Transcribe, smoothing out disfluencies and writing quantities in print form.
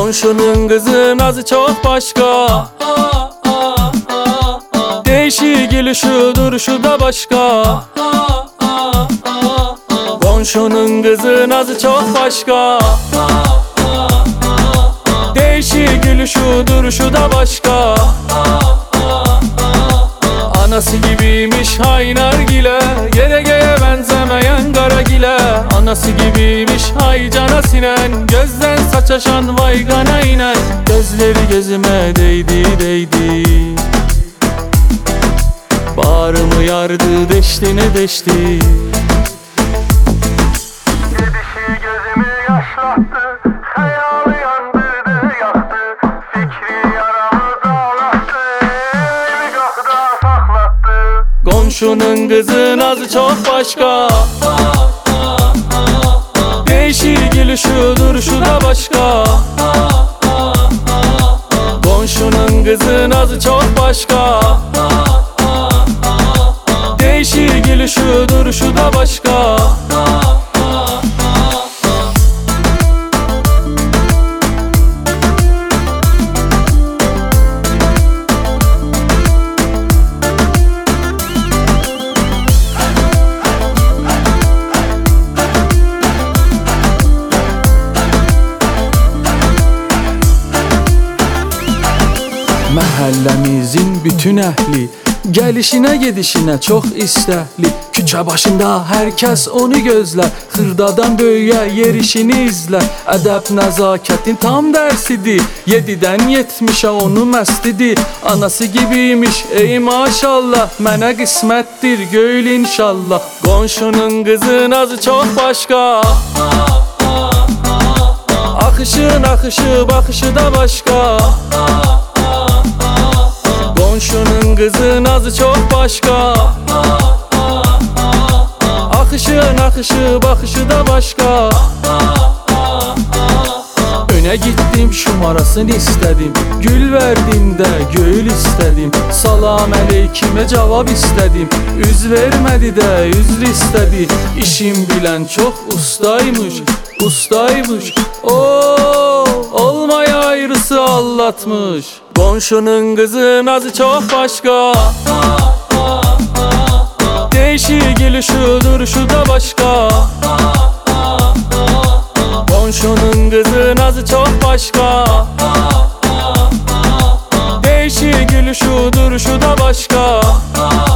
Komşunun kızı nazı çok başka. Değişik gülüşü duruşu da başka. Komşunun kızı nazı çok başka. Değişik gülüşü duruşu da başka. Anası gibiymiş Haynargile, Gerege'ye benzemeyen Karagile. Anası gibiymiş hay cana sinen, gözden saçaşan vay gana inen. Gözleri gözüme değdi değdi, bağrımı yardı deşti ne deşti. Gidişi gözümü yaşlattı, hayalı yandırdı yaktı. Fikri yaramı dağlattı, nikahda saklattı. Komşunun kızı nazı çok başka. Değişik gülüşü duruşu da başka. Komşunun kızı nazı çok başka. Değişik gülüşü duruşu da başka. Mahallemizin bütün ehli gelişine gidişine çok istəkli. Küçə başında herkes onu gözler, xırdadan böyüyə yerişini izlər. Ədəb nəzakətin tam dərsidir, 7-dən 70'ə onu məstidir. Anası gibiymiş ey maşallah, mənə qismətdir göyül inşallah. Qonşunun kızı nazı çok başka. Akışı nakışı bakışı da başka. Komşunun kızı nazı çok başka. Akışı nakışı bakışı da başka. Öne gittim şumarasını istedim, gül verdim de gül istedim. Salam aleykime cevap istedim, üz vermedi de üzr istedi. İşim bilen çok ustaymış, ustaymış. Olmaya ayrısı allatmış. Komşunun kızı nazı çok başka. Değişik gülüşü duruşu da başka. Komşunun kızı nazı çok başka. Değişik gülüşü duruşu da başka.